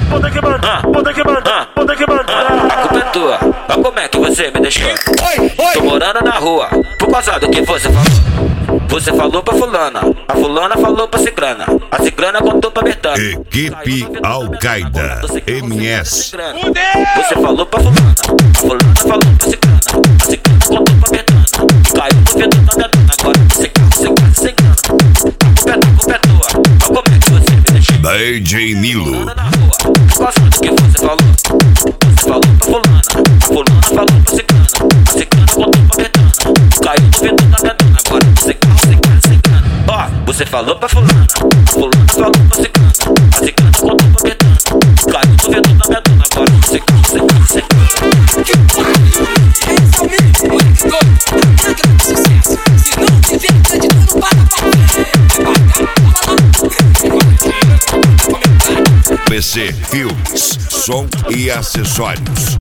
A culpa é tua, olha como é que você me deixou. Tô morando na rua, por causa do que você falou. Você falou pra fulana, a fulana falou pra ciclana, a ciclana contou pra Betânia. Equipe Al-Qaeda MS. Você falou pra fulana, a fulana falou pra ciclana, a ciclana contou pra Betânia. Caiu no vidro da Betânia, agora você ciclana. A culpa é tua, olha como é que você me deixou. DJ Nilo. Por causa do que você falou. Você falou pra fulana, a fulana falou pra ciclana, a ciclana contou pra Betânia. Caiu no vidro da Betânia, agora você ciclana. Ó, você falou pra fulana, a fulana falou pra ciclana, a ciclana contou pra Betânia. Caiu no vidro da Betânia, agora você ciclana. PC Filmes, som e acessórios.